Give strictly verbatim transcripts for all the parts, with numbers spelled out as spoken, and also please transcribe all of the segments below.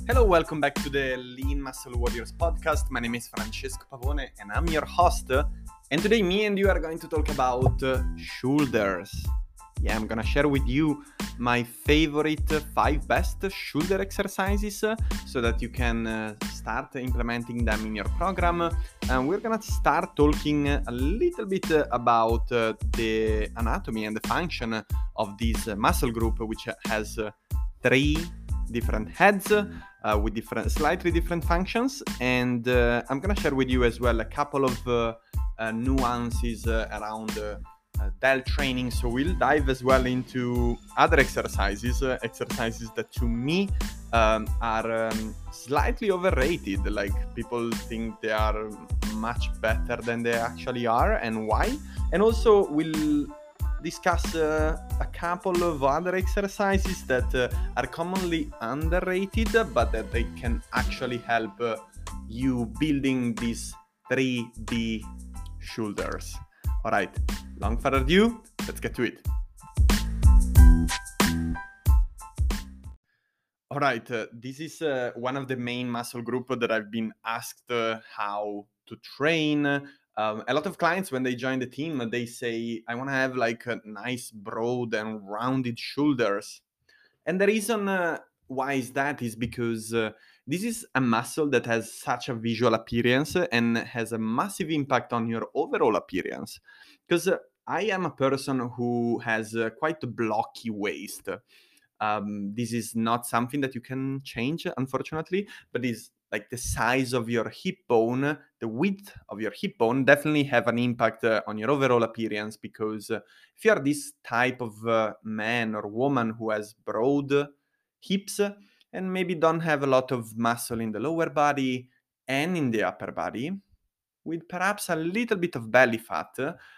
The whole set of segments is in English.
Hello, welcome back to the Lean Muscle Warriors podcast. My name is Francesco Pavone and I'm your host. And today me and you are going to talk about uh, shoulders. Yeah, I'm gonna share with you my favorite uh, five best shoulder exercises uh, so that you can uh, start implementing them in your program. And we're gonna start talking a little bit uh, about uh, the anatomy and the function of this uh, muscle group, which has uh, three different heads uh, with different, slightly different functions, and uh, I'm gonna share with you as well a couple of uh, uh, nuances uh, around uh, uh, delt training. So we'll dive as well into other exercises, uh, exercises that to me um, are um, slightly overrated. Like people think they are much better than they actually are, and why. And also we'll discuss uh, a couple of other exercises that uh, are commonly underrated, but that they can actually help uh, you building these three D shoulders. All right, long further ado, let's get to it. All right, uh, this is uh, one of the main muscle group that I've been asked uh, how to train. Um, a lot of clients, when they join the team, they say, I want to have like a nice, broad and rounded shoulders. And the reason uh, why is that is because uh, this is a muscle that has such a visual appearance and has a massive impact on your overall appearance. Because uh, I am a person who has uh, quite a blocky waist. Um, this is not something that you can change, unfortunately, but is like the size of your hip bone, the width of your hip bone definitely have an impact uh, on your overall appearance, because uh, if you are this type of uh, man or woman who has broad hips and maybe don't have a lot of muscle in the lower body and in the upper body, with perhaps a little bit of belly fat,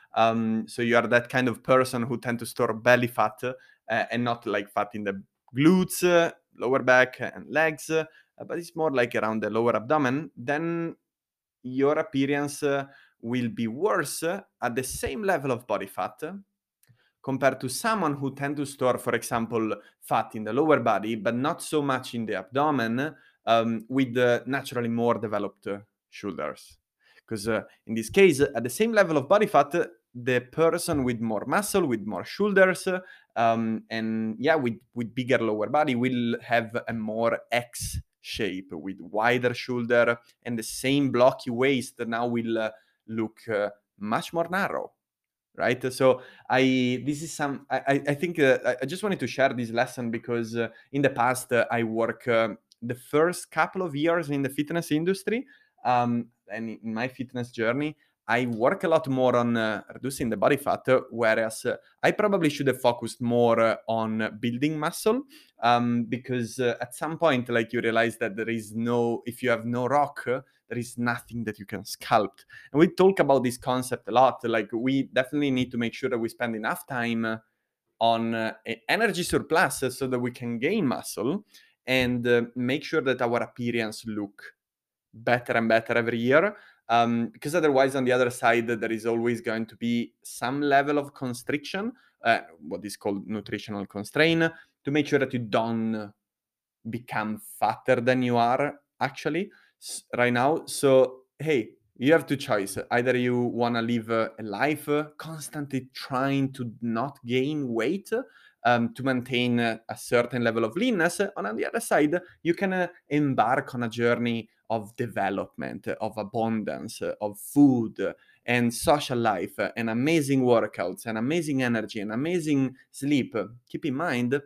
um, so you are that kind of person who tend to store belly fat uh, and not like fat in the glutes, uh, lower back and legs, uh, but it's more like around the lower abdomen, then your appearance uh, will be worse uh, at the same level of body fat compared to someone who tend to store, for example, fat in the lower body, but not so much in the abdomen, um, with uh, naturally more developed uh, shoulders. Because uh, in this case, at the same level of body fat, the person with more muscle, with more shoulders, um, and yeah, with, with bigger lower body will have a more X shape with wider shoulder, and the same blocky waist now will uh, look uh, much more narrow. Right, so I this is some I I think uh, I just wanted to share this lesson because uh, in the past uh, I work uh, the first couple of years in the fitness industry, um, and in my fitness journey I work a lot more on uh, reducing the body fat, uh, whereas uh, I probably should have focused more uh, on building muscle, um, because uh, at some point, like, you realize that there is no, if you have no rock, uh, there is nothing that you can sculpt. And we talk about this concept a lot. Like, we definitely need to make sure that we spend enough time uh, on uh, energy surplus uh, so that we can gain muscle and uh, make sure that our appearance look better and better every year. Um, because otherwise, on the other side, there is always going to be some level of constriction, uh, what is called nutritional constraint, to make sure that you don't become fatter than you are actually right now. So, hey, you have two choices. Either you want to live a, a life uh, constantly trying to not gain weight, um, to maintain uh, a certain level of leanness. And on the other side, you can uh, embark on a journey of development, of abundance, of food, and social life, and amazing workouts, and amazing energy, and amazing sleep. Keep in mind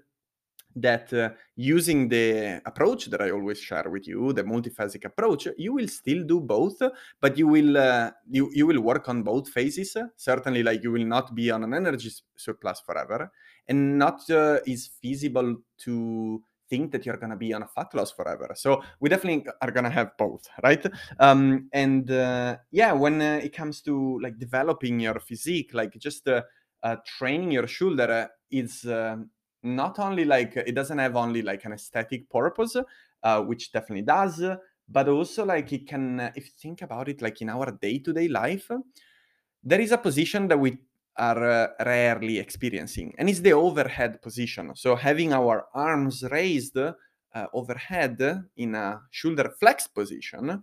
that uh, using the approach that I always share with you, the multiphasic approach, you will still do both, but you will uh, you, you will work on both phases. Certainly, like, you will not be on an energy surplus forever, and not uh, is feasible to think that you're going to be on a fat loss forever. So we definitely are going to have both, right? Um, and uh, yeah, when uh, it comes to like developing your physique, like just uh, uh, training your shoulder uh, is uh, not only like, it doesn't have only like an aesthetic purpose, uh, which definitely does, but also like it can, uh, if you think about it, like in our day-to-day life, there is a position that we are uh, rarely experiencing, and it's the overhead position. So having our arms raised uh, overhead in a shoulder flex position,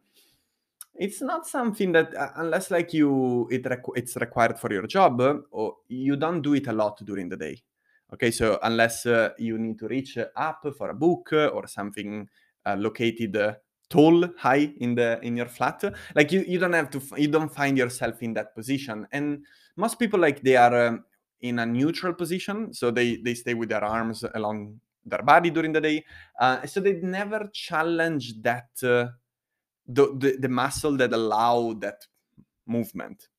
it's not something that uh, unless like you it requ- it's required for your job, uh, or you don't do it a lot during the day. Okay, so unless uh, you need to reach uh, up for a book uh, or something uh, located uh, tall, high in the in your flat, like you you don't have to f- you don't find yourself in that position. And most people, like, they are um, in a neutral position, so they they stay with their arms along their body during the day, uh, so they never challenge that. Uh, the, the, the muscle that allow that movement,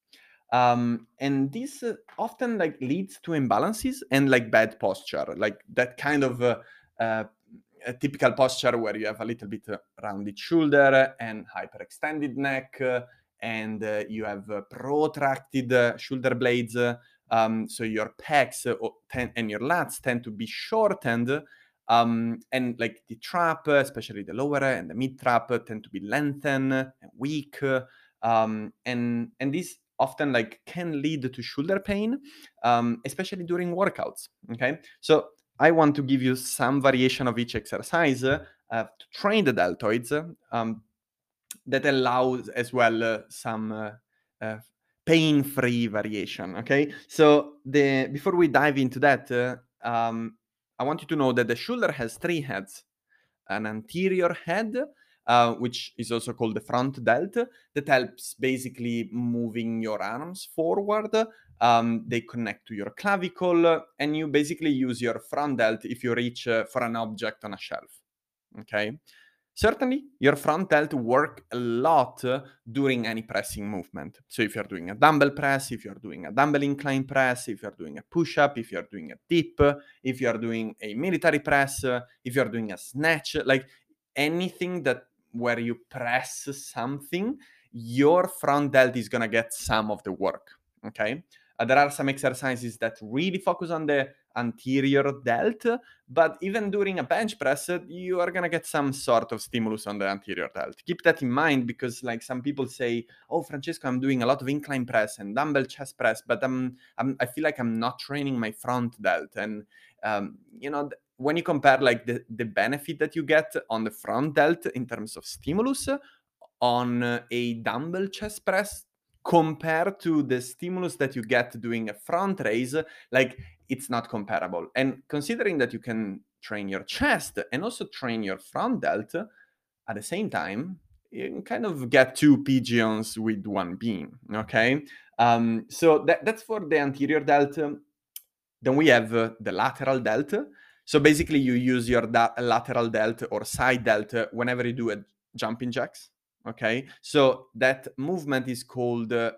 um, and this uh, often like leads to imbalances and like bad posture, like that kind of uh, uh, a typical posture where you have a little bit uh, rounded shoulder and hyperextended neck, uh, and uh, you have uh, protracted uh, shoulder blades, uh, um, so your pecs uh, o- ten- and your lats tend to be shortened, um, and like the trap, uh, especially the lower and the mid trap, uh, tend to be lengthened and weak, uh, um, and and this often like can lead to shoulder pain, um, especially during workouts. Okay, so I want to give you some variation of each exercise uh, to train the deltoids, um, that allows as well uh, some uh, uh, pain-free variation. Okay, so the before we dive into that, uh, um, I want you to know that the shoulder has three heads: an anterior head, uh, which is also called the front delt, that helps basically moving your arms forward. Um, they connect to your clavicle, and you basically use your front delt if you reach uh, for an object on a shelf. Okay. Certainly, your front delt work a lot uh, during any pressing movement. So if you're doing a dumbbell press, if you're doing a dumbbell incline press, if you're doing a push-up, if you're doing a dip, if you're doing a military press, uh, if you're doing a snatch, like anything that where you press something, your front delt is gonna get some of the work. Okay. Uh, there are some exercises that really focus on the anterior delt, but even during a bench press, uh, you are gonna get some sort of stimulus on the anterior delt. Keep that in mind, because like some people say, "Oh, Francesco, I'm doing a lot of incline press and dumbbell chest press, but I'm, I'm I feel like I'm not training my front delt." And um, you know, th- when you compare like the the benefit that you get on the front delt in terms of stimulus on uh, a dumbbell chest press compared to the stimulus that you get doing a front raise, like it's not comparable. And considering that you can train your chest and also train your front delt at the same time, you can kind of get two pigeons with one beam. Okay, um, so that, that's for the anterior delt. Then we have uh, the lateral delt. So basically, you use your da- lateral delt or side delt uh, whenever you do a jumping jacks. Okay, so that movement is called uh,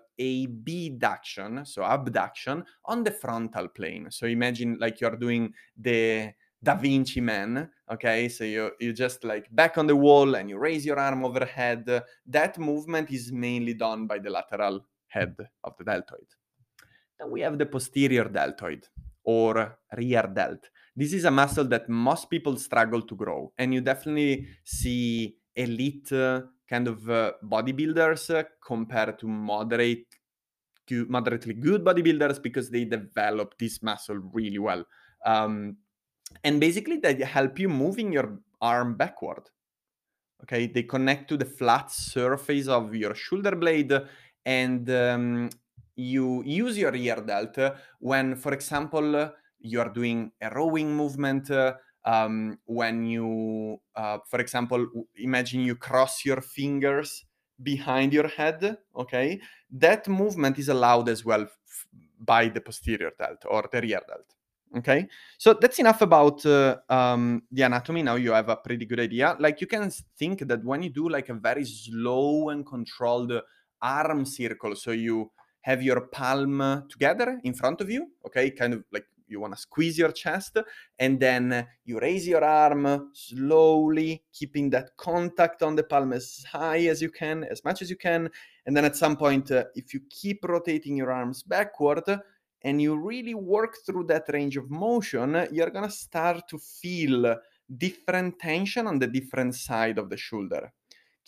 abduction, so abduction on the frontal plane. So imagine like you're doing the Da Vinci Man. Okay, so you you just like back on the wall and you raise your arm overhead. That movement is mainly done by the lateral head of the deltoid. Then we have the posterior deltoid or rear delt. This is a muscle that most people struggle to grow, and you definitely see elite uh, kind of uh, bodybuilders uh, compared to moderate, gu- moderately good bodybuilders, because they develop this muscle really well. Um, and basically, they help you moving your arm backward. Okay, they connect to the flat surface of your shoulder blade, and um, you use your rear delt when, for example, you are doing a rowing movement. Uh, um, when you, uh, for example, imagine you cross your fingers behind your head. Okay, that movement is allowed as well f- by the posterior delt or the rear delt. Okay, so that's enough about uh, um, the anatomy. Now you have a pretty good idea. Like you can think that when you do like a very slow and controlled arm circle, so you have your palm together in front of you, okay, kind of like you want to squeeze your chest, and then you raise your arm slowly, keeping that contact on the palm as high as you can, as much as you can. And then at some point, uh, if you keep rotating your arms backward, and you really work through that range of motion, you're gonna start to feel different tension on the different side of the shoulder.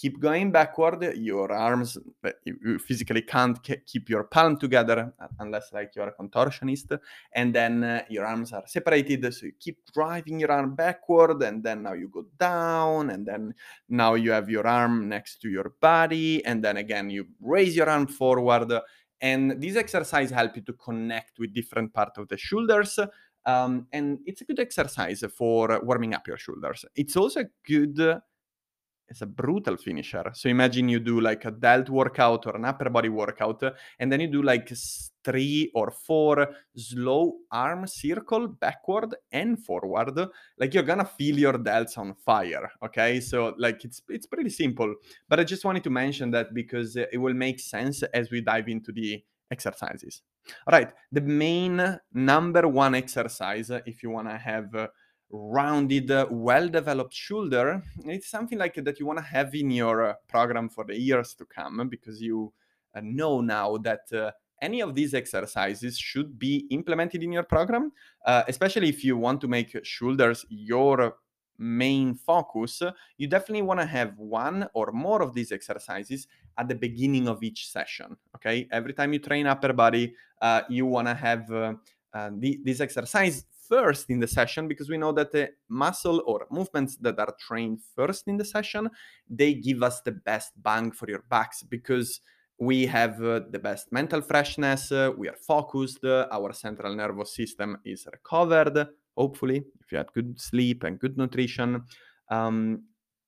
keep going backward. Your arms, you, you physically can't ke- keep your palm together uh, unless like you're a contortionist. And then uh, your arms are separated, so you keep driving your arm backward, and then now you go down, and then now you have your arm next to your body, and then again you raise your arm forward. And these exercises help you to connect with different parts of the shoulders. Um, and it's a good exercise for warming up your shoulders. It's also a good, it's a brutal finisher. So imagine you do like a delt workout or an upper body workout, and then you do like s- three or four slow arm circle backward and forward. Like you're gonna feel your delts on fire. Okay, so like it's it's pretty simple, but I just wanted to mention that because uh, it will make sense as we dive into the exercises. All right, the main number one exercise, uh, if you wanna have uh, rounded, uh, well-developed shoulder, it's something like that you want to have in your uh, program for the years to come, because you uh, know now that uh, any of these exercises should be implemented in your program, uh, especially if you want to make shoulders your main focus. You definitely want to have one or more of these exercises at the beginning of each session. Okay, every time you train upper body, uh, you want to have uh, uh, the, this exercise first in the session, because we know that the muscle or movements that are trained first in the session, they give us the best bang for your bucks, because we have uh, the best mental freshness, uh, we are focused, uh, our central nervous system is recovered, hopefully, if you had good sleep and good nutrition. Um,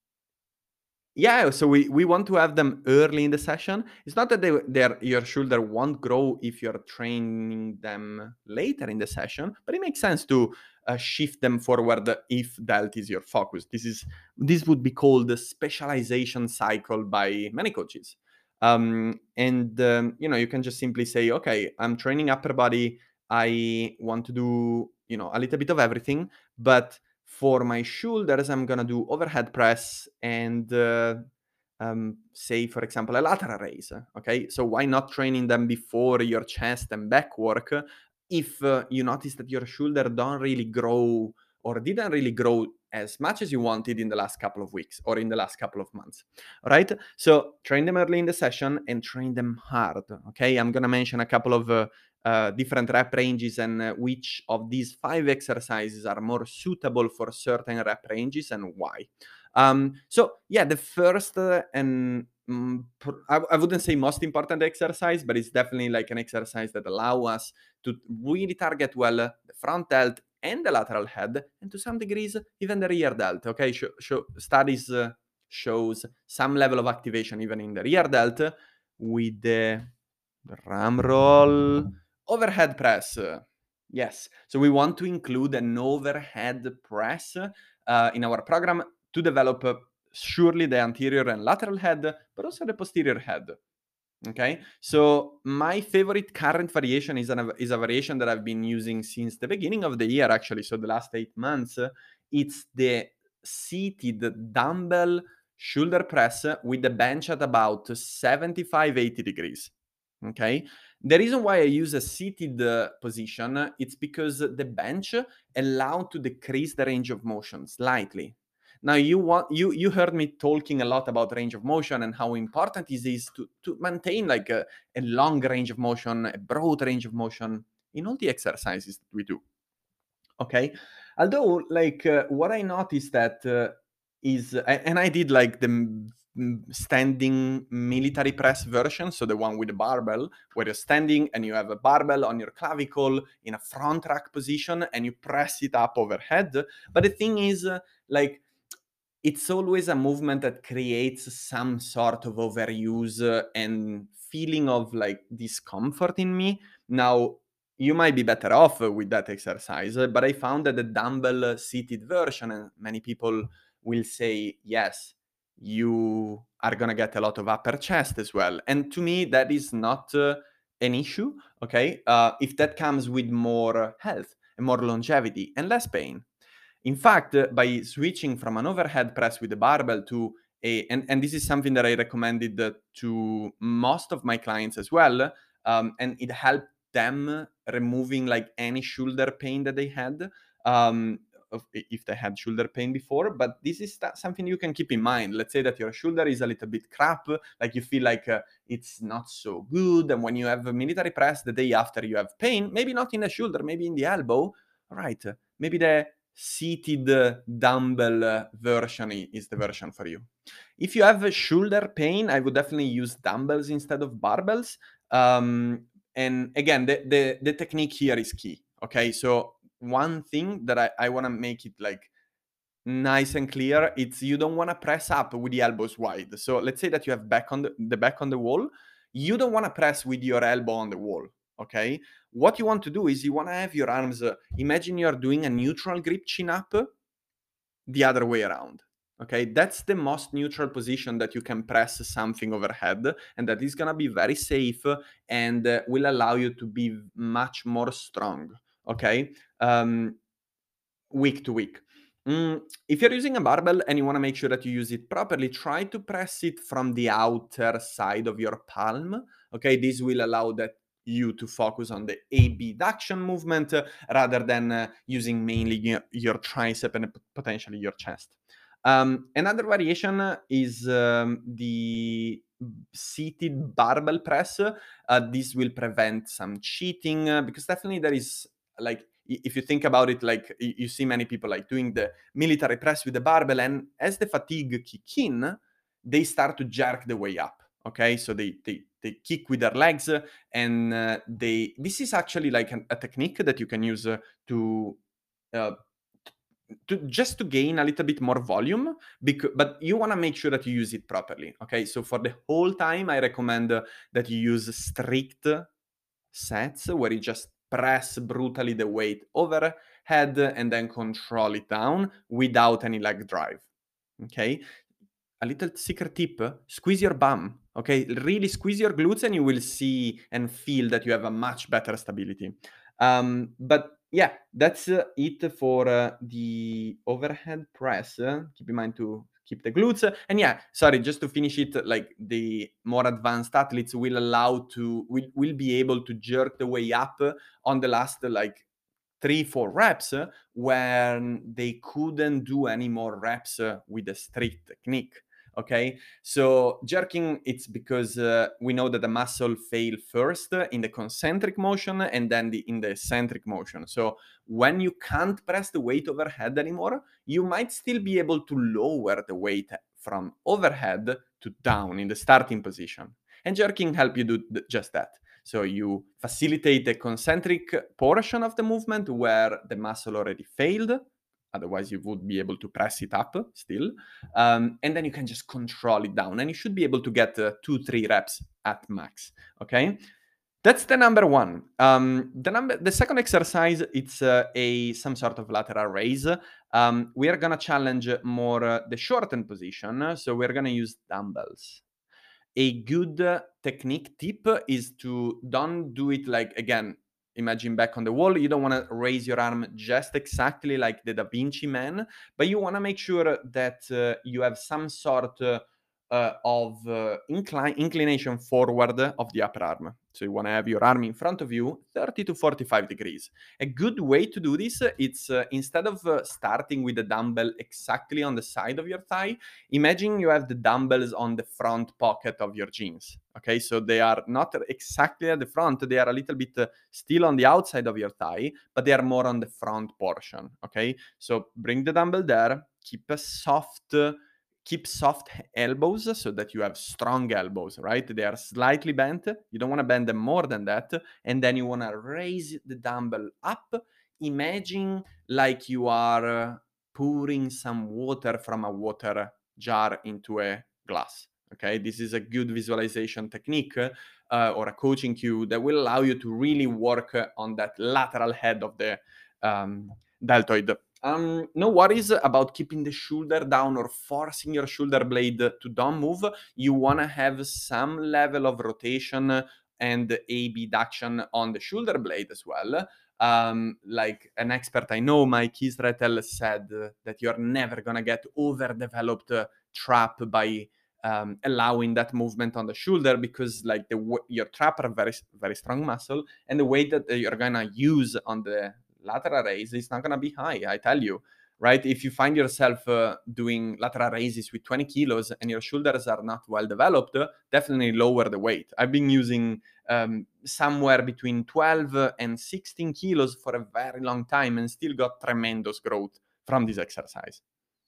yeah, so we, we want to have them early in the session. It's not that they their your shoulder won't grow if you're training them later in the session, but it makes sense to uh, shift them forward if delt is your focus. This is this would be called the specialization cycle by many coaches. Um, and um, you know, you can just simply say, okay, I'm training upper body. I want to do, you know, a little bit of everything, but for my shoulders, I'm gonna do overhead press and uh, um, say, for example, a lateral raise. Okay, so why not training them before your chest and back work if uh, you notice that your shoulder don't really grow or didn't really grow as much as you wanted in the last couple of weeks or in the last couple of months. All right, so train them early in the session and train them hard. Okay, I'm gonna mention a couple of uh, uh, different rep ranges and uh, which of these five exercises are more suitable for certain rep ranges and why. Um, so yeah, the first uh, and mm, pr- I, I wouldn't say most important exercise, but it's definitely like an exercise that allow us to really target well uh, the front delt and the lateral head, and to some degrees even the rear delt. Okay, show, show, studies uh, shows some level of activation even in the rear delt with the drum roll overhead press. Yes, so we want to include an overhead press uh, in our program to develop uh, surely the anterior and lateral head, but also the posterior head. Okay, so my favorite current variation is, an, is a variation that I've been using since the beginning of the year, actually, so the last eight months. It's the seated dumbbell shoulder press with the bench at about seventy-five, eighty degrees. Okay, the reason why I use a seated uh, position, it's because the bench allows to decrease the range of motion slightly. Now you want you you heard me talking a lot about range of motion and how important it is to to maintain like a, a long range of motion, a broad range of motion in all the exercises that we do. Okay, although like uh, what I noticed that uh, is a- and I did like the m- m- standing military press version, so the one with the barbell, where you're standing and you have a barbell on your clavicle in a front rack position and you press it up overhead. But the thing is, uh, like it's always a movement that creates some sort of overuse uh, and feeling of like discomfort in me. Now, you might be better off uh, with that exercise, uh, but I found that the dumbbell uh, seated version, and many people will say, yes, you are going to get a lot of upper chest as well. And to me, that is not uh, an issue, okay? Uh, if that comes with more health and more longevity and less pain. In fact, uh, by switching from an overhead press with a barbell to a, and, and this is something that I recommended uh, to most of my clients as well, um, and it helped them removing like any shoulder pain that they had. Um, of if they had shoulder pain before, but this is th- something you can keep in mind. Let's say that your shoulder is a little bit crap, like you feel like uh, it's not so good, and when you have a military press the day after you have pain, maybe not in the shoulder, maybe in the elbow, all right, maybe the seated uh, dumbbell uh, version is the version for you. If you have a shoulder pain, I would definitely use dumbbells instead of barbells. Um, and again, the, the, the technique here is key. Okay, so one thing that I, I want to make it like nice and clear, it's you don't want to press up with the elbows wide. So let's say that you have back on the, the back on the wall. You don't want to press with your elbow on the wall. Okay, what you want to do is you want to have your arms, uh, imagine you're doing a neutral grip chin up the other way around. Okay, that's the most neutral position that you can press something overhead, and that is going to be very safe and uh, will allow you to be much more strong. Okay, um, week to week. Mm, if you're using a barbell and you want to make sure that you use it properly, try to press it from the outer side of your palm. Okay, this will allow that you to focus on the abduction movement uh, rather than uh, using mainly your, your tricep and potentially your chest. Um, another variation is um, the seated barbell press. Uh, this will prevent some cheating uh, because definitely there is like if you think about it, like you see many people like doing the military press with the barbell, and as the fatigue kick in, they start to jerk the way up. Okay, so they they they kick with their legs, and uh, they this is actually like an, a technique that you can use uh, to. Uh, to just to gain a little bit more volume, because but you want to make sure that you use it properly. Okay, so for the whole time, I recommend uh, that you use strict sets where you just press brutally the weight overhead and then control it down without any leg drive. Okay, a little secret tip: squeeze your bum. Okay, really squeeze your glutes, and you will see and feel that you have a much better stability. Um, but yeah, that's uh, it for uh, the overhead press. Uh, keep in mind to keep the glutes. And yeah, sorry, just to finish it, like the more advanced athletes will allow to will, will be able to jerk the way up on the last like three, four reps uh, when they couldn't do any more reps uh, with a strict technique. Okay, so jerking, it's because uh, we know that the muscle fail first in the concentric motion and then the, in the eccentric motion. So when you can't press the weight overhead anymore, you might still be able to lower the weight from overhead to down in the starting position. And jerking help you do th- just that. So you facilitate the concentric portion of the movement where the muscle already failed. Otherwise, you would be able to press it up still. Um, and then you can just control it down. And you should be able to get uh, two, three reps at max. Okay? That's the number one. Um, the number, the second exercise, it's uh, a some sort of lateral raise. Um, we are gonna challenge more uh, the shortened position. So we're gonna use dumbbells. A good uh, technique tip is to don't do it like, again, imagine back on the wall. You don't want to raise your arm just exactly like the Da Vinci Man, but you want to make sure that uh, you have some sort uh, uh, of uh, incline inclination forward of the upper arm. So you want to have your arm in front of you, thirty to forty-five degrees. A good way to do this, it's uh, instead of uh, starting with the dumbbell exactly on the side of your thigh, imagine you have the dumbbells on the front pocket of your jeans. Okay, so they are not exactly at the front, they are a little bit uh, still on the outside of your thigh, but they are more on the front portion. Okay, so bring the dumbbell there, keep a soft uh, keep soft elbows so that you have strong elbows, right? They are slightly bent. You don't want to bend them more than that. And then you want to raise the dumbbell up. Imagine like you are uh, pouring some water from a water jar into a glass. Okay, this is a good visualization technique uh, or a coaching cue that will allow you to really work uh, on that lateral head of the um, deltoid. Um, no worries about keeping the shoulder down or forcing your shoulder blade to don't move. You want to have some level of rotation and abduction on the shoulder blade as well. Um, like an expert I know, Mike Israetel, said uh, that you're never going to get overdeveloped uh, trap by um, allowing that movement on the shoulder, because like the w- your trap are very very strong muscle, and the weight that you're going to use on the lateral raise is not going to be high, I tell you. right? If you find yourself uh, doing lateral raises with twenty kilos and your shoulders are not well developed, uh, definitely lower the weight. I've been using um, somewhere between twelve and sixteen kilos for a very long time and still got tremendous growth from this exercise.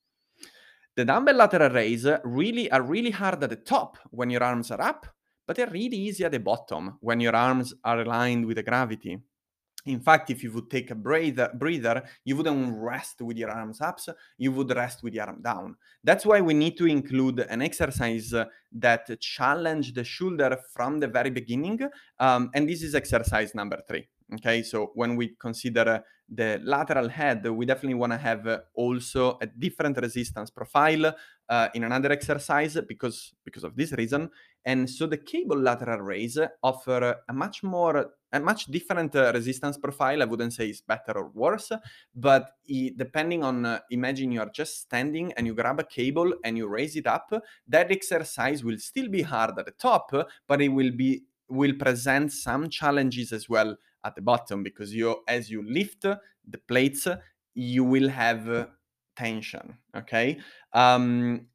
The dumbbell lateral raise really are really hard at the top when your arms are up, but they're really easy at the bottom when your arms are aligned with the gravity. In fact, if you would take a breather, breather, you wouldn't rest with your arms up, you would rest with your arm down. That's why we need to include an exercise uh, that challenge the shoulder from the very beginning. Um, and this is exercise number three. Okay, so when we consider uh, the lateral head, we definitely want to have uh, also a different resistance profile uh, in another exercise because, because of this reason. And so the cable lateral raise offer a much more a much different uh, resistance profile. I wouldn't say it's better or worse, but i- depending on, uh, imagine you are just standing and you grab a cable and you raise it up, that exercise will still be hard at the top, but it will be will present some challenges as well at the bottom because you as you lift the plates, you will have uh, tension. Okay. Um,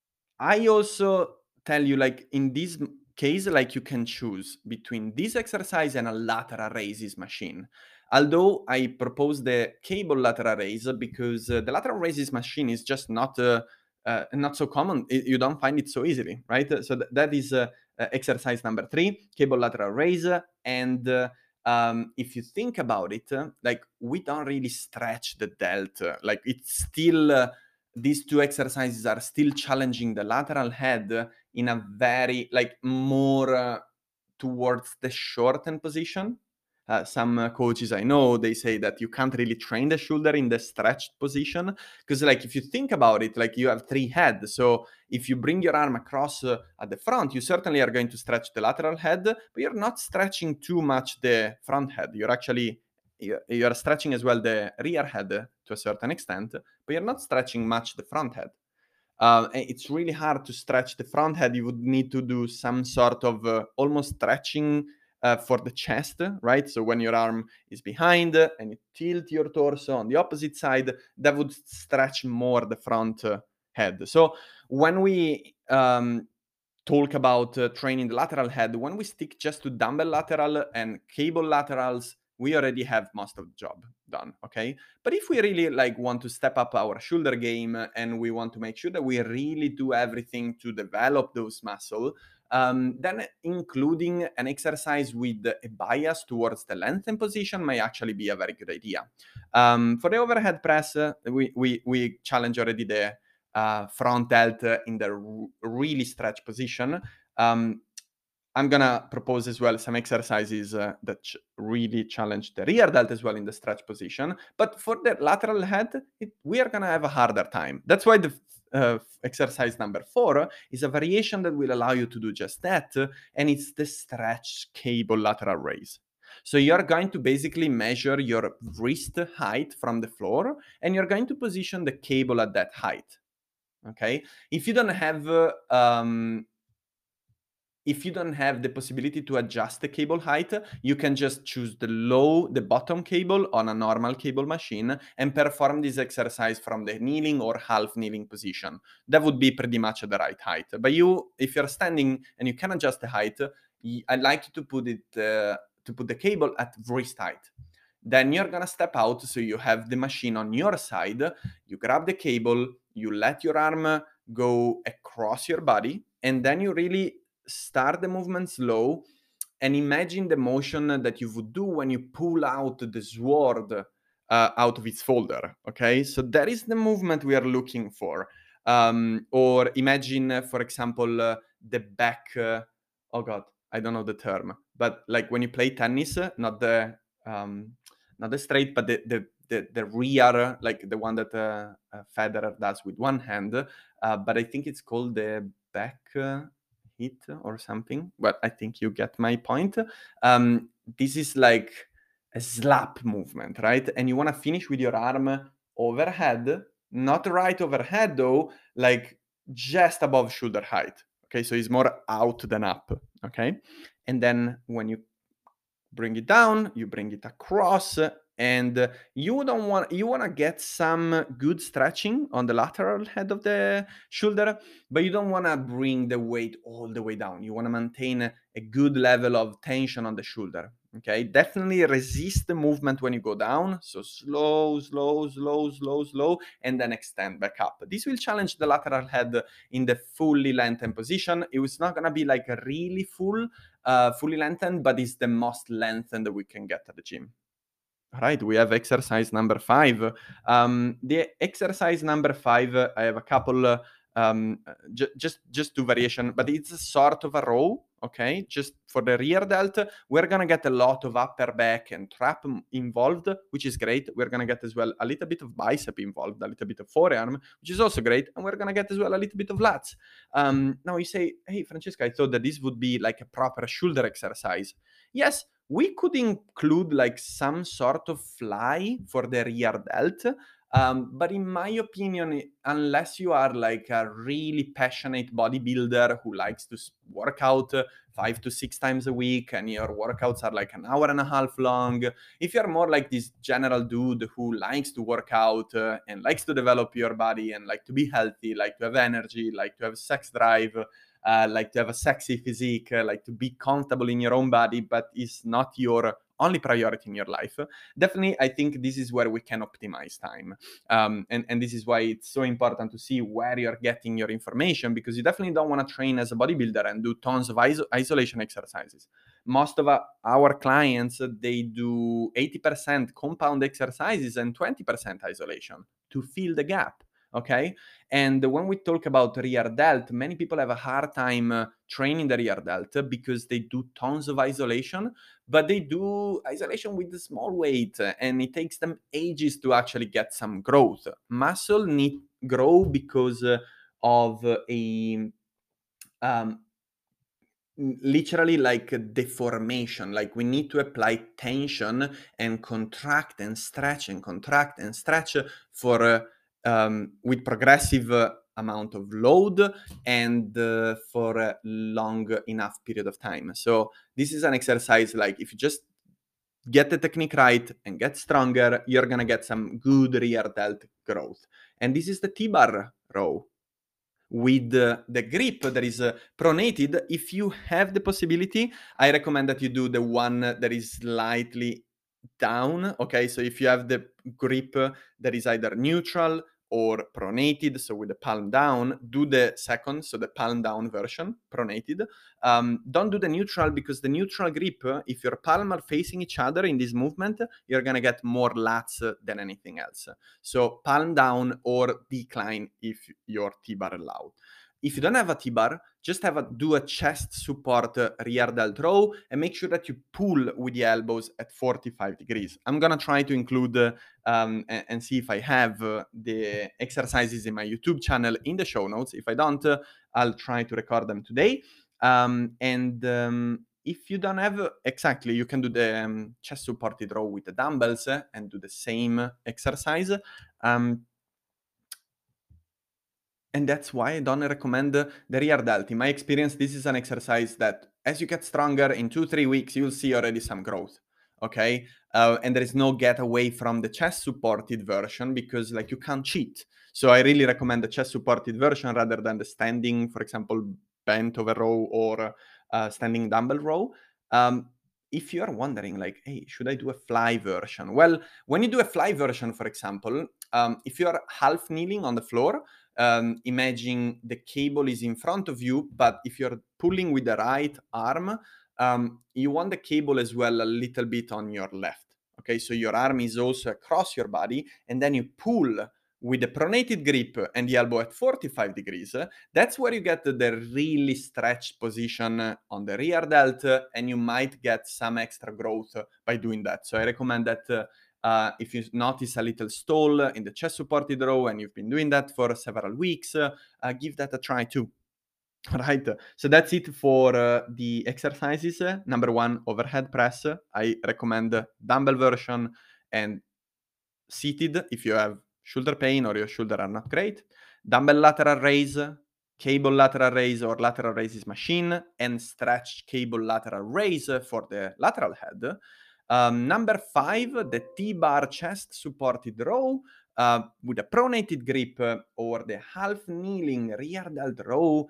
I also tell you, like in this m- case, like you can choose between this exercise and a lateral raises machine. Although I propose the cable lateral raise because uh, the lateral raises machine is just not uh, uh, not so common. I- you don't find it so easily, right? So th- that is uh, uh, exercise number three, cable lateral raise. And uh, um, if you think about it, uh, like we don't really stretch the delta. Like it's still. Uh, these two exercises are still challenging the lateral head in a very like more uh, towards the shortened position. Uh, some uh, coaches I know, they say that you can't really train the shoulder in the stretched position because like if you think about it, like you have three heads. So if you bring your arm across uh, at the front, you certainly are going to stretch the lateral head, but you're not stretching too much the front head. You're actually you you are stretching as well the rear head to a certain extent, but you're not stretching much the front head. Uh, and it's really hard to stretch the front head. You would need to do some sort of uh, almost stretching uh, for the chest, right? So when your arm is behind uh, and you tilt your torso on the opposite side, that would stretch more the front uh, head. So when we um, talk about uh, training the lateral head, when we stick just to dumbbell lateral and cable laterals, we already have most of the job done, okay? But if we really like want to step up our shoulder game and we want to make sure that we really do everything to develop those muscle, um, then including an exercise with a bias towards the lengthened position may actually be a very good idea. Um, for the overhead press, uh, we, we, we challenge already the uh, front delt in the r- really stretch position. Um, I'm gonna propose as well some exercises uh, that ch- really challenge the rear delt as well in the stretch position. But for the lateral head, it, we are gonna have a harder time. That's why the uh, exercise number four is a variation that will allow you to do just that, uh, and it's the stretch cable lateral raise. So you're going to basically measure your wrist height from the floor, and you're going to position the cable at that height. Okay, if you don't have uh, um, if you don't have the possibility to adjust the cable height, you can just choose the low, the bottom cable on a normal cable machine and perform this exercise from the kneeling or half kneeling position. That would be pretty much at the right height. But you, if you're standing and you can adjust the height, I'd like you to put it uh, to put the cable at wrist height. Then you're gonna step out, so you have the machine on your side. You grab the cable, you let your arm go across your body, and then you really start the movement slow and imagine the motion that you would do when you pull out the sword uh, out of its folder. Okay, so that is the movement we are looking for. Um, or imagine, uh, for example, uh, the back. Uh, oh God, I don't know the term, but like when you play tennis, uh, not the um, not the straight, but the the the, the rear, like the one that uh, uh, Federer does with one hand. Uh, but I think it's called the back. Uh, hit or something, but I think you get my point. Um, this is like a slap movement, right? And you want to finish with your arm overhead, not right overhead though, like just above shoulder height. Okay, so it's more out than up. Okay, and then when you bring it down, you bring it across, And uh, you don't want you want to get some good stretching on the lateral head of the shoulder, but you don't want to bring the weight all the way down. You want to maintain a, a good level of tension on the shoulder. Okay, definitely resist the movement when you go down. So slow, slow, slow, slow, slow, and then extend back up. This will challenge the lateral head in the fully lengthened position. It was not gonna be like a really full, uh, fully lengthened, but it's the most lengthened that we can get at the gym. All right, we have exercise number five. Um, the exercise number five, uh, I have a couple, uh, um, j- just just two variation, but it's a sort of a row. Okay, just for the rear delt, we're gonna get a lot of upper back and trap m- involved, which is great. We're gonna get as well a little bit of bicep involved, a little bit of forearm, which is also great, and we're gonna get as well a little bit of lats. Um, now you say, hey, Francesca, I thought that this would be like a proper shoulder exercise. Yes, we could include like some sort of fly for the rear delt, um, but in my opinion, i- unless you are like a really passionate bodybuilder who likes to s- work out uh, five to six times a week and your workouts are like an hour and a half long, if you're more like this general dude who likes to work out uh, and likes to develop your body and like to be healthy, like to have energy, like to have sex drive, uh, like to have a sexy physique, uh, like to be comfortable in your own body, but is not your only priority in your life. Definitely, I think this is where we can optimize time. Um, and, and this is why it's so important to see where you're getting your information, because you definitely don't want to train as a bodybuilder and do tons of iso- isolation exercises. Most of uh, our clients, uh, they do eighty percent compound exercises and twenty percent isolation to fill the gap. Okay. And when we talk about rear delt, many people have a hard time uh, training the rear delt because they do tons of isolation, but they do isolation with a small weight uh, and it takes them ages to actually get some growth. Muscle need grow because uh, of uh, a um, literally like a deformation. Like we need to apply tension and contract and stretch and contract and stretch for uh, um, with progressive uh, amount of load and uh, for a long enough period of time. So this is an exercise like if you just get the technique right and get stronger, you're gonna get some good rear delt growth. And this is the T-bar row with uh, the grip that is uh, pronated. If you have the possibility, I recommend that you do the one that is slightly down. Okay, so if you have the grip that is either neutral or pronated, so with the palm down, do the second, so the palm down version, pronated. Um, don't do the neutral because the neutral grip, uh, if your palm are facing each other in this movement, you're gonna get more lats uh, than anything else. So palm down or decline if your T-bar allowed. If you don't have a T-bar, just have a do a chest support uh, rear delt row and make sure that you pull with the elbows at forty-five degrees. I'm gonna try to include uh, um, and, and see if I have uh, the exercises in my YouTube channel in the show notes. If I don't, uh, I'll try to record them today. Um, and um, if you don't have exactly, you can do the um, chest supported row with the dumbbells uh, and do the same exercise. Um, and that's why I don't recommend the rear delt. In my experience, this is an exercise that as you get stronger in two, three weeks, you'll see already some growth. Okay. Uh, and there is no get away from the chest supported version because like you can't cheat. So I really recommend the chest supported version rather than the standing, for example, bent over row or uh, standing dumbbell row. Um, if you are wondering like, hey, should I do a fly version? Well, when you do a fly version, for example, um, if you are half kneeling on the floor, um, imagine the cable is in front of you, but if you're pulling with the right arm, um, you want the cable as well a little bit on your left. Okay, so your arm is also across your body, and then you pull with the pronated grip and the elbow at forty-five degrees. That's where you get the really stretched position on the rear delt, and you might get some extra growth by doing that. So I recommend that uh, uh, if you notice a little stall in the chest supported row and you've been doing that for several weeks, uh, uh, give that a try too. Right. So that's it for uh, the exercises. Number one, overhead press. I recommend dumbbell version and seated if you have shoulder pain or your shoulder are not great. Dumbbell lateral raise, cable lateral raise or lateral raises machine, and stretch cable lateral raise for the lateral head. Um, number five, the T-bar chest supported row uh, with a pronated grip uh, or the half kneeling rear delt row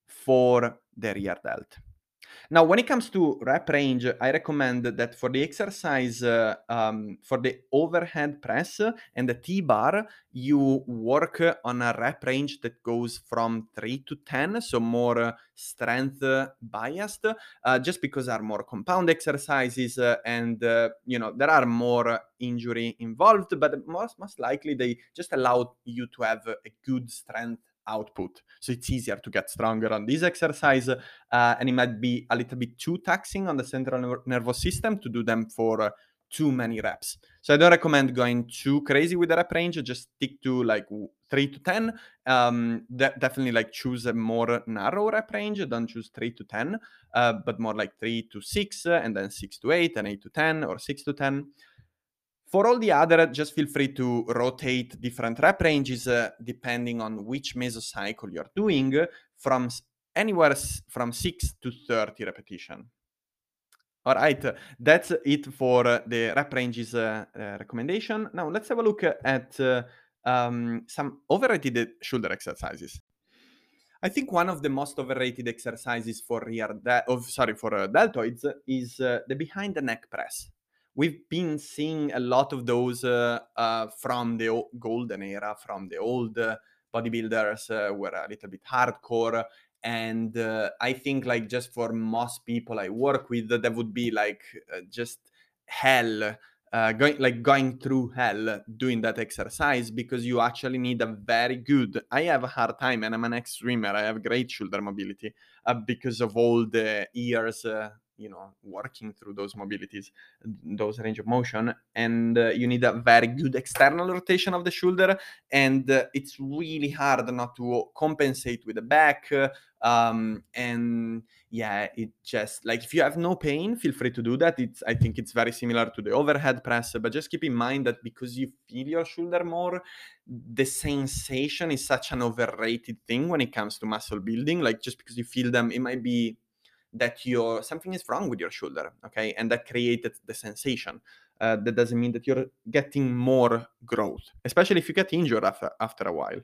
for the rear delt. Now, when it comes to rep range, I recommend that for the exercise, uh, um, for the overhead press and the T-bar, you work on a rep range that goes from three to ten, so more uh, strength uh, biased, uh, just because there are more compound exercises uh, and, uh, you know, there are more injury involved, but most, most likely they just allow you to have a good strength output. So it's easier to get stronger on this exercise, uh, and it might be a little bit too taxing on the central ner- nervous system to do them for uh, too many reps. So I don't recommend going too crazy with the rep range. Just stick to like w- three to ten. Um, de- definitely like choose a more narrow rep range. Don't choose three to ten, uh, but more like three to six, uh, and then six to eight, and eight to ten, or six to ten. For all the other, just feel free to rotate different rep ranges uh, depending on which mesocycle you're doing, uh, from s- anywhere s- from six to thirty repetition. All right, uh, that's it for uh, the rep ranges uh, uh, recommendation. Now let's have a look at uh, um, some overrated shoulder exercises. I think one of the most overrated exercises for rear de- of sorry for uh, deltoids is uh, the behind the neck press. We've been seeing a lot of those uh, uh, from the o- golden era, from the old uh, bodybuilders uh, were a little bit hardcore, and uh, I think like just for most people I work with, that would be like uh, just hell, uh, going like going through hell doing that exercise, because you actually need a very good. I have a hard time, and I'm an ex swimmer. I have great shoulder mobility uh, because of all the years, uh, you know, working through those mobilities, those range of motion, and uh, you need a very good external rotation of the shoulder, and uh, it's really hard not to compensate with the back, uh, um, and yeah, it just like if you have no pain, feel free to do that. It's I think it's very similar to the overhead press, but just keep in mind that because you feel your shoulder more, the sensation is such an overrated thing when it comes to muscle building. Like just because you feel them, it might be that your something is wrong with your shoulder, okay, and that created the sensation. Uh, that doesn't mean that you're getting more growth, especially if you get injured after after a while.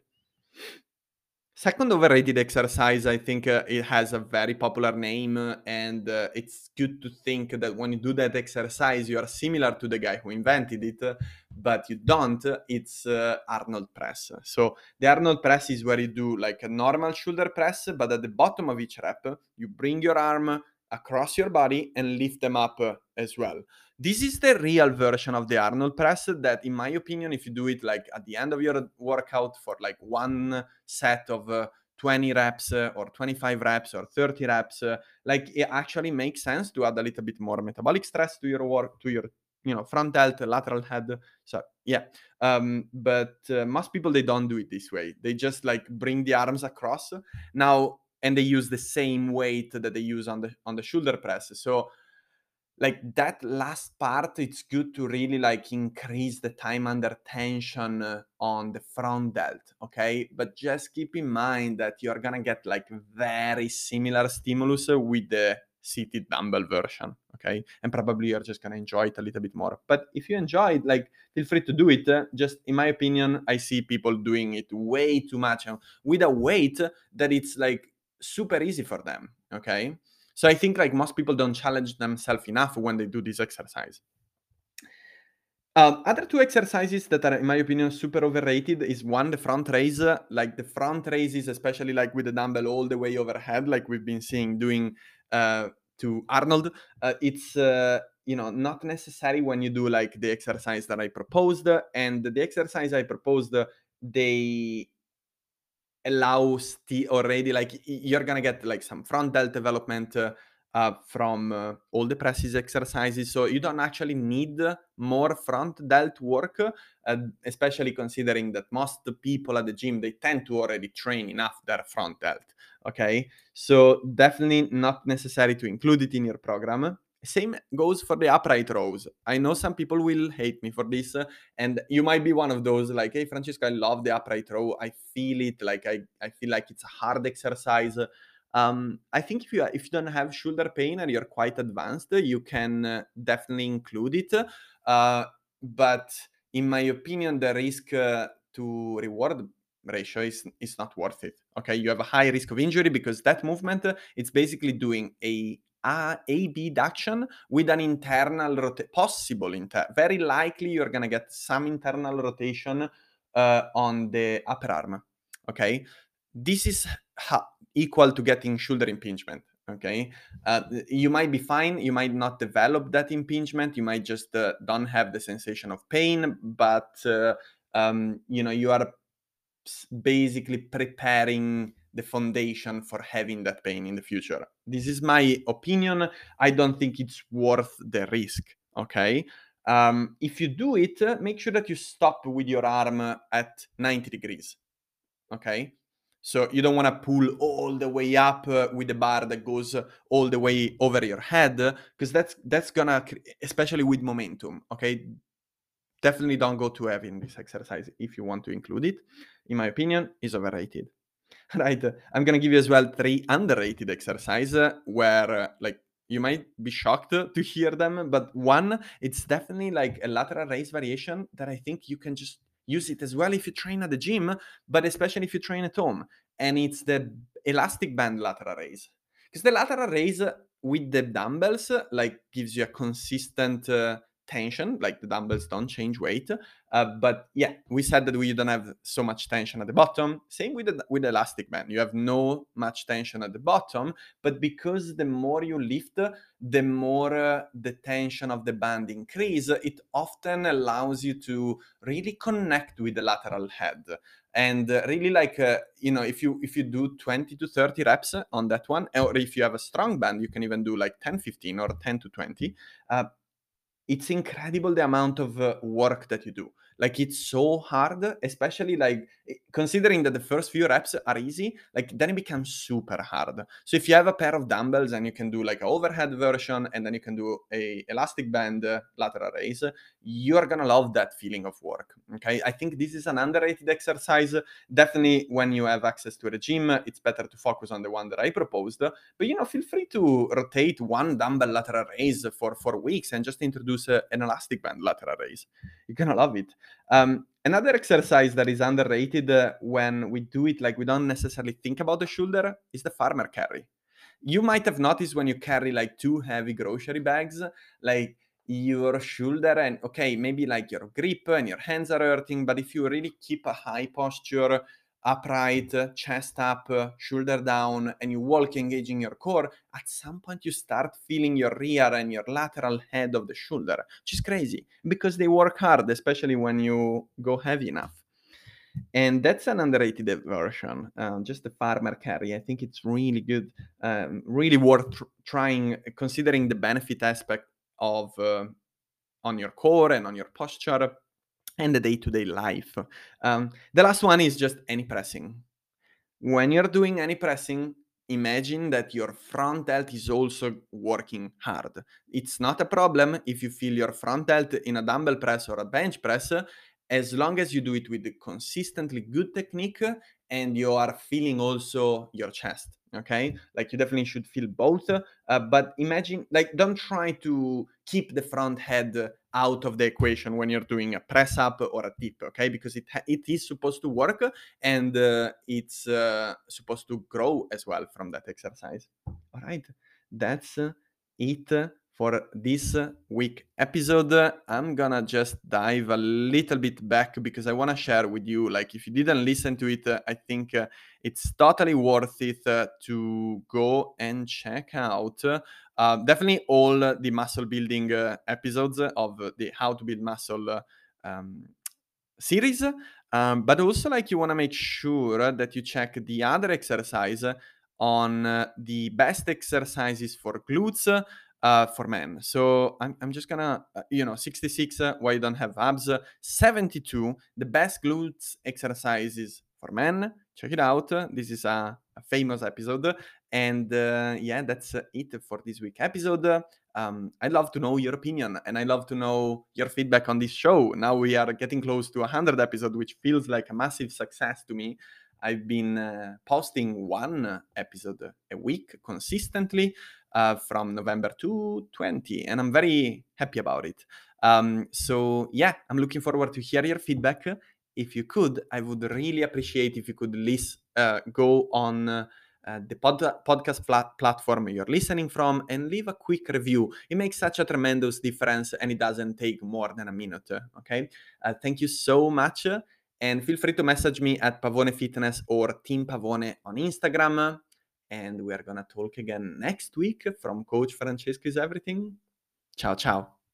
Second overrated exercise, I think uh, it has a very popular name, uh, and uh, it's good to think that when you do that exercise, you are similar to the guy who invented it, uh, but you don't. It's uh, Arnold press. So the Arnold press is where you do like a normal shoulder press, but at the bottom of each rep, you bring your arm across your body and lift them up uh, as well. This is the real version of the Arnold press that, in my opinion, if you do it like at the end of your workout for like one set of uh, twenty reps uh, or twenty-five reps or thirty reps, uh, like it actually makes sense to add a little bit more metabolic stress to your work, to your, you know, front delt, lateral head. So yeah, um, but uh, most people, they don't do it this way. They just like bring the arms across now, and they use the same weight that they use on the on the shoulder press. So like that last part, it's good to really like increase the time under tension uh, on the front delt, okay? But just keep in mind that you're gonna get like very similar stimulus uh, with the seated dumbbell version, okay? And probably you're just gonna enjoy it a little bit more. But if you enjoy it, like feel free to do it. Uh, just in my opinion, I see people doing it way too much uh, with a weight that it's like super easy for them, okay? So I think like most people don't challenge themselves enough when they do this exercise. Um, other two exercises that are, in my opinion, super overrated is one, the front raise. uh, Like the front raises, especially like with the dumbbell all the way overhead, like we've been seeing doing uh, to Arnold. Uh, it's uh, you know not necessary when you do like the exercise that I proposed, and the exercise I proposed, uh, they allows the already like y- you're gonna get like some front delt development uh, uh, from uh, all the presses exercises, so you don't actually need more front delt work, uh, especially considering that most people at the gym, they tend to already train enough their front delt, okay? So definitely not necessary to include it in your program. Same goes for the upright rows. I know some people will hate me for this, uh, and you might be one of those like, hey Francesco, I love the upright row. I feel it, like I, I feel like it's a hard exercise. Um, I think if you if you don't have shoulder pain and you're quite advanced, you can uh, definitely include it. Uh, but in my opinion, the risk uh, to reward ratio is is not worth it. Okay, you have a high risk of injury because that movement uh, it's basically doing a a A-B duction with an internal rotation, possible inter- very likely you're gonna get some internal rotation uh, on the upper arm. Okay, this is ha- equal to getting shoulder impingement. Okay, uh, you might be fine, you might not develop that impingement, you might just uh, don't have the sensation of pain, but uh, um, you know you are basically preparing the foundation for having that pain in the future. This is my opinion. I don't think it's worth the risk. Okay. Um, if you do it, uh, make sure that you stop with your arm at ninety degrees. Okay. So you don't want to pull all the way up uh, with the bar that goes uh, all the way over your head, because that's that's gonna, especially with momentum. Okay, definitely don't go too heavy in this exercise if you want to include it. In my opinion, is overrated. Right? I'm gonna give you as well three underrated exercise uh, where uh, like you might be shocked to hear them, but one, it's definitely like a lateral raise variation that I think you can just use it as well if you train at the gym, but especially if you train at home. And it's the elastic band lateral raise. Because the lateral raise with the dumbbells uh, like gives you a consistent uh, tension, like the dumbbells don't change weight. Uh, but yeah, we said that we don't have so much tension at the bottom. Same with the, with the elastic band. You have no much tension at the bottom, but because the more you lift, the more uh, the tension of the band increase, it often allows you to really connect with the lateral head. And uh, really like, uh, you know, if you if you do twenty to thirty reps on that one, or if you have a strong band, you can even do like ten, fifteen or ten to twenty. Uh, it's incredible the amount of uh, work that you do. Like it's so hard, especially like i- considering that the first few reps are easy, like then it becomes super hard. So if you have a pair of dumbbells and you can do like an overhead version and then you can do a elastic band uh, lateral raise, you're gonna love that feeling of work. Okay, I think this is an underrated exercise. Definitely when you have access to a gym, it's better to focus on the one that I proposed. But you know, feel free to rotate one dumbbell lateral raise for four weeks and just introduce uh, an elastic band lateral raise. You're gonna love it. Um, another exercise that is underrated uh, when we do it, like we don't necessarily think about the shoulder, is the farmer carry. You might have noticed when you carry like two heavy grocery bags, like your shoulder and okay, maybe like your grip and your hands are hurting, but if you really keep a high posture, upright, chest up, shoulder down, and you walk engaging your core, at some point you start feeling your rear and your lateral head of the shoulder, which is crazy because they work hard, especially when you go heavy enough. And that's an underrated version, um, just the farmer carry. I think it's really good, um, really worth tr- trying, considering the benefit aspect of uh, on your core and on your posture and the day-to-day life. Um, the last one is just any pressing. When you're doing any pressing, imagine that your front delt is also working hard. It's not a problem if you feel your front delt in a dumbbell press or a bench press, as long as you do it with a consistently good technique and you are feeling also your chest. Okay, like you definitely should feel both. Uh, but imagine, like, don't try to keep the front head out of the equation when you're doing a press up or a tip. Okay, because it ha- it is supposed to work and uh, it's uh, supposed to grow as well from that exercise. All right, that's uh, it for this week episode. I'm gonna just dive a little bit back because I want to share with you, like, if you didn't listen to it, uh, I think uh, it's totally worth it uh, to go and check out. Uh, definitely all the muscle building uh, episodes of the How to Build Muscle uh, um, series, um, but also like you want to make sure that you check the other exercise on uh, the best exercises for glutes uh, for men. So I'm, I'm just gonna, uh, you know, sixty-six, uh, why you don't have abs, uh, seventy-two, the best glutes exercises for men. Check it out. This is a, a famous episode. And uh, yeah, that's uh, it for this week episode. Um, I'd love to know your opinion and I love to know your feedback on this show. Now we are getting close to one hundred episodes, which feels like a massive success to me. I've been uh, posting one episode a week consistently uh, from November to twenty, and I'm very happy about it. Um, so yeah, I'm looking forward to hear your feedback. If you could, I would really appreciate if you could list, uh, go on uh, uh, the pod- podcast plat- platform you're listening from and leave a quick review. It makes such a tremendous difference, and it doesn't take more than a minute. Okay, uh, thank you so much, and feel free to message me at Pavone Fitness or Team Pavone on Instagram. And we are gonna talk again next week from Coach Francesco is Everything. Ciao, ciao.